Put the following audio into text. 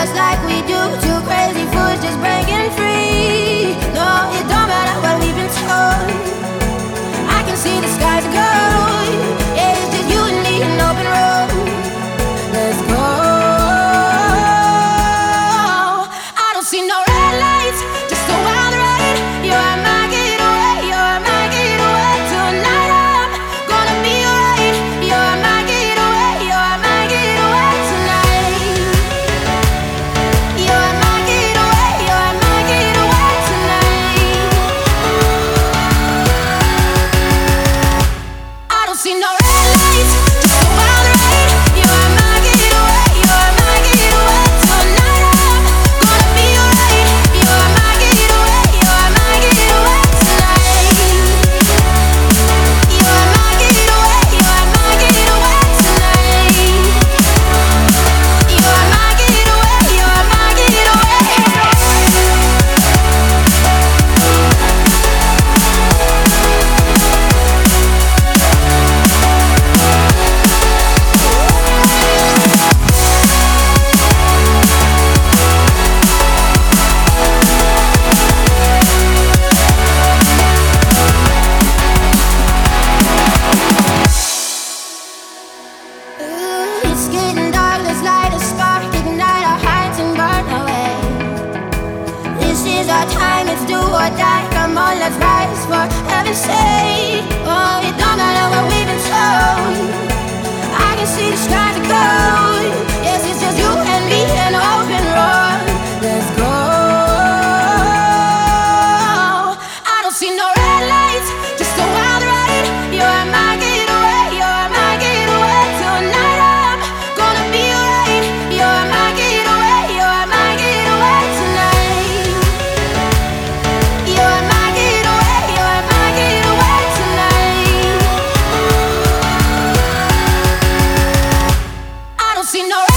just like we do. Two crazy fools just breaking free. No, it don't matter what we've been told. I can see the skies are gold. Yeah, it's just you and me, an open road. Let's go. I don't see no red lights, just a wild ride. You're my getaway, you're my getaway. Tonight I'm gonna be alright. You're my getaway, you're my getaway tonight. You're my getaway, you're my getaway tonight. I don't see no red lights, just a wild ride. You're my getaway, you're my getaway. Tonight I'm gonna be alright. You're my getaway, you're my getaway tonight. You're my getaway, you're my getaway tonight. You're my getaway, you're my getaway. It's getting dark, let's light a spark, ignite our hearts and burn away. This is our time, it's do or die. Come on, let's rise for heaven's sake. Oh, it don't matter what we've been told. I can see the skies are gold. Yes, it's just you and me, an open road. Let's go. I don't see no red lights, just a wild ride. You're my getaway, you're my getaway. Tonight I'm gonna be alright. You're my getaway, you're my getaway tonight. You're my getaway, you're my getaway tonight. I don't see no